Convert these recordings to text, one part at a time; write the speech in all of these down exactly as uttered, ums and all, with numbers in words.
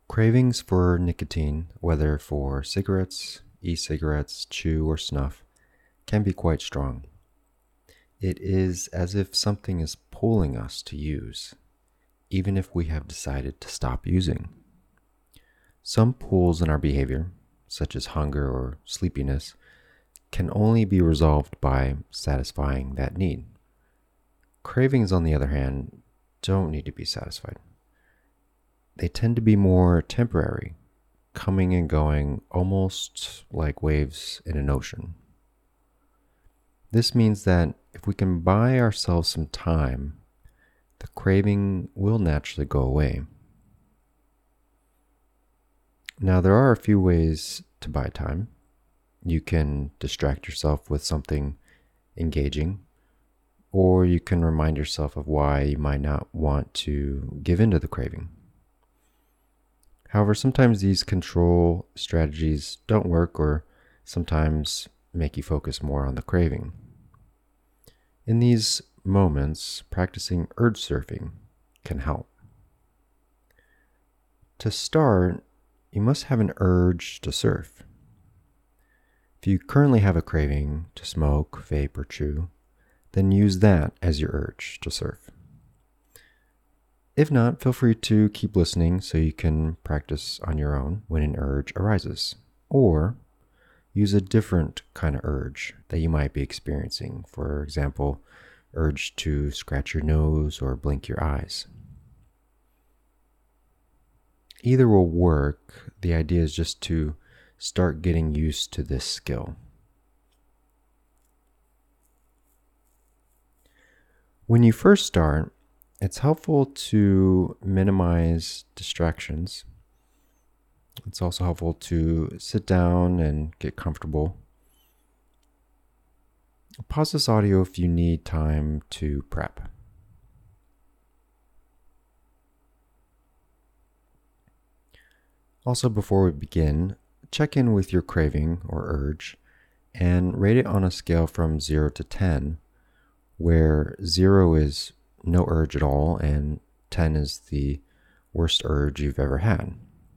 Cravings for nicotine, whether for cigarettes, e-cigarettes, chew, or snuff, can be quite strong. It is as if something is pulling us to use, even if we have decided to stop using. Some pulls in our behavior, such as hunger or sleepiness, can only be resolved by satisfying that need. Cravings, on the other hand, don't need to be satisfied. They tend to be more temporary, coming and going almost like waves in an ocean. This means that if we can buy ourselves some time, the craving will naturally go away. Now, there are a few ways to buy time. You can distract yourself with something engaging, or you can remind yourself of why you might not want to give in to the craving. However, sometimes these control strategies don't work, or sometimes make you focus more on the craving. In these moments, practicing urge surfing can help. To start, you must have an urge to surf. If you currently have a craving to smoke, vape, or chew, then use that as your urge to surf. If not, feel free to keep listening so you can practice on your own when an urge arises, or use a different kind of urge that you might be experiencing. For example, urge to scratch your nose or blink your eyes. Either will work. The idea is just to start getting used to this skill. When you first start, it's helpful to minimize distractions. It's also helpful to sit down and get comfortable. Pause this audio if you need time to prep. Also, before we begin, check in with your craving or urge and rate it on a scale from zero to ten, where zero is no urge at all and ten is the worst urge you've ever had.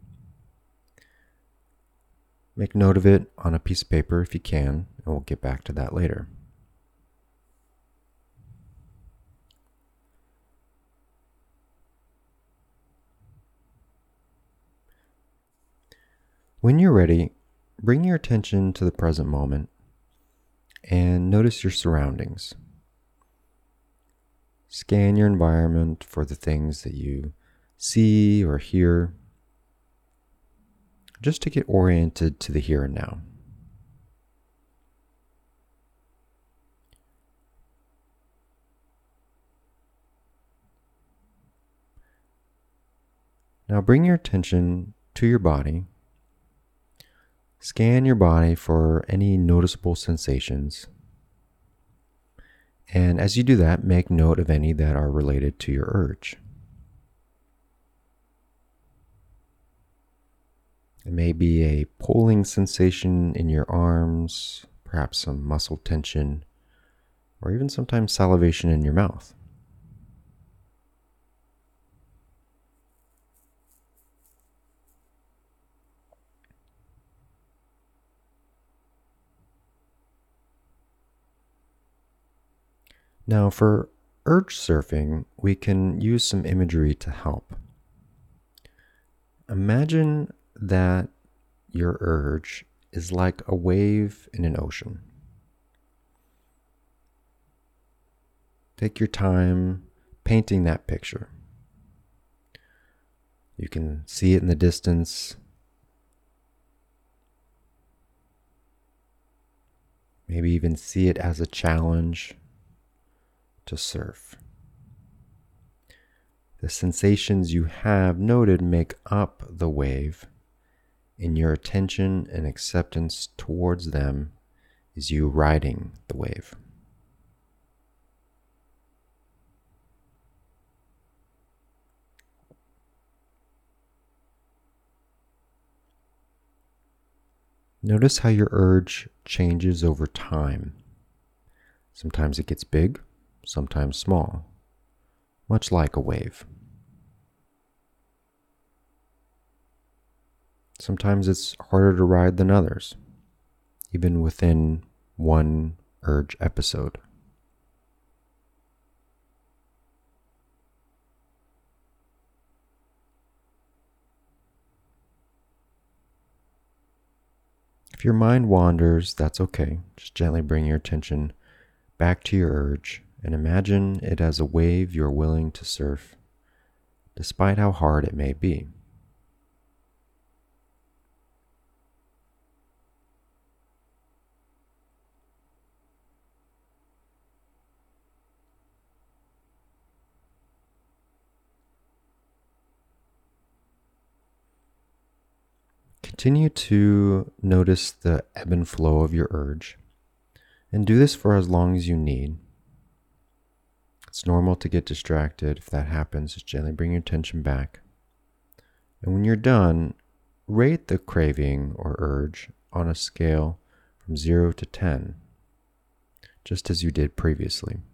Make note of it on a piece of paper if you can, and we'll get back to that later. When you're ready, bring your attention to the present moment and notice your surroundings. Scan your environment for the things that you see or hear, just to get oriented to the here and now. Now bring your attention to your body. Scan your body for any noticeable sensations. And as you do that, make note of any that are related to your urge. It may be a pulling sensation in your arms, perhaps some muscle tension, or even sometimes salivation in your mouth. Now, for urge surfing, we can use some imagery to help. Imagine that your urge is like a wave in an ocean. Take your time painting that picture. You can see it in the distance. Maybe even see it as a challenge to surf. The sensations you have noted make up the wave, and your attention and acceptance towards them is you riding the wave. Notice how your urge changes over time. Sometimes it gets big, sometimes small, much like a wave. Sometimes it's harder to ride than others, even within one urge episode. If your mind wanders, that's okay. Just gently bring your attention back to your urge and imagine it as a wave you're willing to surf, despite how hard it may be. Continue to notice the ebb and flow of your urge, and do this for as long as you need. It's normal to get distracted. If that happens, just gently bring your attention back. And when you're done, rate the craving or urge on a scale from zero to ten, just as you did previously.